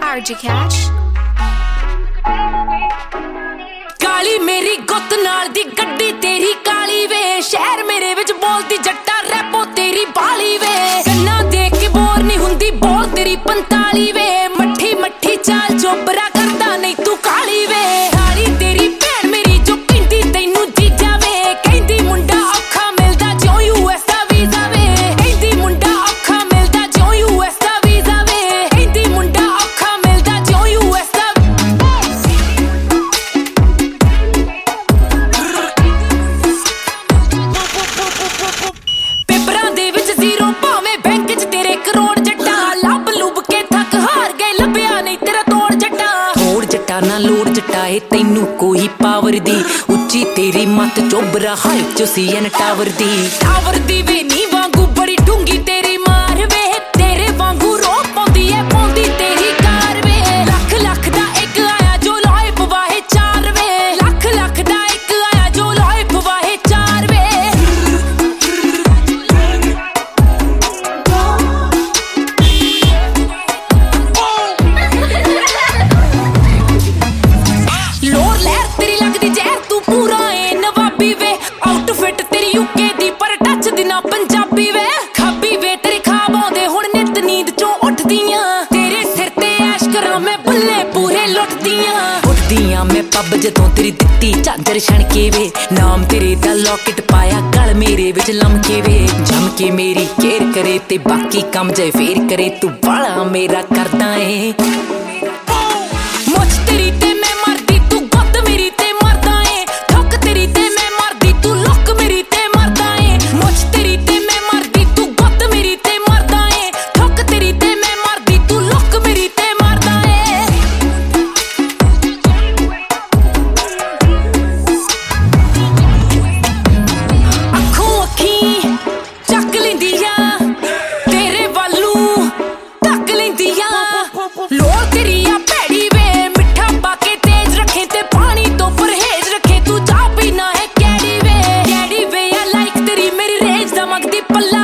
RJ Cash। ਕਾਲੀ ਮੇਰੀ ਗੁੱਤ ਨਾਲ ਦੀ ਗੱਡੀ ਤੇਰੀ ਕਾਲੀ ਵੇ, ਸ਼ਹਿਰ ਮੇਰੇ ਵਿੱਚ ਬੋਲਦੀ ਜੱਟਾ ਰੈਪੋ ਤੇਰੀ ਬਾਲੀ ਵੇ। ਕੰਨਾਂ ਦੇਖ ਕੇ ਬੋਰ ਨਹੀਂ ਹੁੰਦੀ ਬੋਲ ਤੇਰੀ 45 ਵੇ, ਮੱਠੀ ਮੱਠੀ ਚਾਲ ਚੋਬਰਾ ਕਰਦਾ ਨਹੀਂ ਤੂੰ ਕਾਲੀ ਵੇ। ਕਾਲੀ ਤੇਰੀ ਭੈਣ ਮੇਰੀ ਜੋ ਕਹਿੰਦੀ ਤੈਨੂੰ ਜੀਜਾ ਵੇ, ਕਹਿੰਦੀ ਮੁੰਡਾ ਔਖਾ ਮਿਲਦਾ ਜਿਉਂ US ਦਾ ਵੀਜ਼ਾ ਵੇ, ਕਹਿੰਦੀ ਮੁੰਡਾ ਔਖਾ ਮਿਲਦਾ ਜਿਉਂ US ਦਾ ਵੀਜ਼ਾ ਵੇ, ਕਹਿੰਦੀ ਮੁੰਡਾ ਔਖਾ ਮਿਲਦਾ ਜਿਉਂ US ਦਾ। ਪੇਪਰਾਂ ਦੇ ਵਿੱਚ ਜ਼ੀਰੋ ਭਾਵੇਂ ਬੈਂਕ 'ਚ ਤੇਰੇ ਕਰੋੜ ਜੱਟਾ, ਲੱਭ ਲੁੱਭ ਕੇ ਥੱਕ ਹਾਰ ਗਏ ਲੱਭਿਆ ਨਹੀਂ ਤੇਰਾ ਤੋੜ ਜੱਟਾ। ਤੋੜ ਜੱਟਾ ਨਾ ਲੋੜ ਜੱਟਾ ਏ ਤੈਨੂੰ ਕੋਈ ਪਾਵਰ ਦੀ, ਉੱਚੀ ਤੇਰੀ ਮੱਤ ਚੋਬਰਾ ਹਾਈਟ 'ਚ ਸੀਐਨ ਟਾਵਰ ਦੀ ਵੇ ਨੀ ਵਾਂਗੂ ਬੜੀ ਡੂੰਗੀ ਤੇਰੀ ਮਾਰ ਵੇ, ਤੇਰੇ ਵਾਂਗੂ ਰੋ ਪਾਉਂਦੀ ਐ ਪਾਉਂਦੀ ਤੇਰੀ ਕਾਰ ਵੇ। ਲੱਖ ਲੱਖ ਦਾ ਇੱਕ ਆਇਆ ਜੋ ਲੋਏ ਪਵਾਹੇ 4 ਵੇ, ਲੱਖ ਲੱਖ ਦਾ ਇੱਕ ਆਇਆ ਜੋ ਲੋਏ ਪਵਾਹੇ 4 ਵੇ। ਲੋਰ ਲਹਿਰ ਤੇਰੀ ਲੱਗਦੀ ਜ਼ਹਿਰ ਤੂੰ ਪੂਰਾ ਏ ਨਵਾਬੀ ਵੇ, ਆਊਟਫਿਟ ਤੇਰੀ UK ਦੀ ਪਰ ਟੱਚ ਦੀ ਨਾ ਪੰਜਾਬੀ ਵੇ। ਖਾਬੀ ਵੇ ਤੇਰੇ ਖਾਬ ਆਉਂਦੇ ਹੁਣ ਨਿੱਤ ਨੀਂਦ ਚੋਂ ਉੱਠਦੀਆਂ, ਤੇਰੇ ਸਿਰ ਤੇ ਐਸ਼ ਕਰਾਂ ਮੈਂ ਬੁੱਲੇ ਪੂਰੇ ਲੁੱਟਦੀਆਂ। ਉੱਠਦੀਆਂ ਮੈਂ ਪੱਬ ਜਦੋਂ ਤੇਰੀ ਦਿੱਤੀ ਝਾਂਜਰ ਛਣਕੇ ਵੇ, ਨਾਮ ਤੇਰੇ ਦਾ ਲੌਕਟ ਪਾਇਆ ਗਲ ਮੇਰੇ ਵਿੱਚ ਲਮਕੇ ਵੇ। ਜਮ ਕੇ ਮੇਰੀ ਕੇਅਰ ਕਰੇ ਤੇ ਬਾਕੀ ਕੰਮ ਜੇ ਫੇਰ ਕਰੇ, ਤੂੰ ਬਾਲਾ ਮੇਰਾ ਕਰਦਾ ਏ। ਮੁੱਛ ਤੇਰੀ ਤੇ ਮੈਂ ਮਰਦੀ ਤੂੰ ਗੁੱਤ ਮੇਰੀ ਤੇ ਮਰਦਾ ਏ, ਠੁੱਕ ਤੇਰੀ ਤੇ ਮੈਂ ਮਰਦੀ ਤੂੰ ਲੁੱਕ ਮੇਰੀ ਤੇ ਮਰਦਾ ਏ। ਮੁੱਛ ਤੇਰੀ ਤੇ ਮੈਂ ਮਰਦੀ ਤੂੰ ਗੁੱਤ ਮੇਰੀ ਤੇ ਮਰਦਾ ਏ, ਠੁੱਕ ਤੇਰੀ ਤੇ ਮੈਂ ਮਰਦੀ ਤੂੰ ਲੁੱਕ ਮੇਰੀ ਤੇ ਮਰਦਾ ਏ। ਅੱਖੋਂ ਅੱਖੀ ਚੱਕ ਲੈਂਦੀ ਆ ਤੇਰੇ ਵੱਲੋਂ ਧੱਕ ਲੈਂਦੀ ਆ। ਲੋੜ ਤੇਰੀ ਆ ਭੈੜੀ ਵੇ, ਮਿੱਠਾ ਪਾ ਕੇ ਤੇਜ਼ ਰੱਖੇ ਤੇ ਪਾਣੀ ਤੋਂ ਪਰਹੇਜ਼ ਰੱਖੇ, ਤੂੰ ਚਾਹ ਪੀਣਾ ਹੈ ਕੈੜੀ ਵੇ ਆ ਲਾਈਕ ਤੇਰੀ ਮੇਰੀ ਰੇਂਜ ਦਾ ਮੰਗਦੀ ਪੱਲਾ